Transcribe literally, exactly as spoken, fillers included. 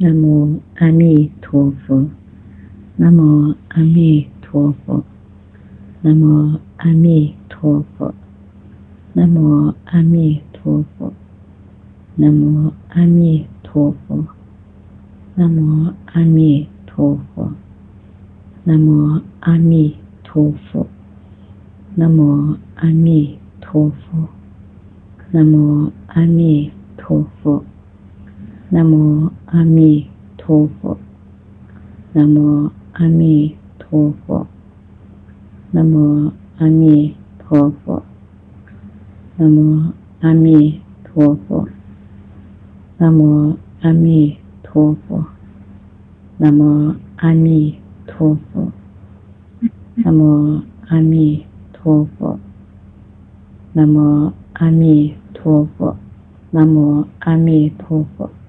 南无阿弥陀佛，南无阿弥陀佛，南无阿弥陀佛，南无阿弥陀佛，南无阿弥陀佛，南无阿弥陀佛，南无阿弥陀佛，南无阿弥陀佛，南无阿弥陀佛，南无阿弥陀佛，南无阿弥陀佛，南无阿弥陀佛，南无阿弥陀佛，南无阿弥陀佛，南无阿弥陀佛，南无阿弥陀佛，南无阿弥陀佛，南无阿弥陀佛。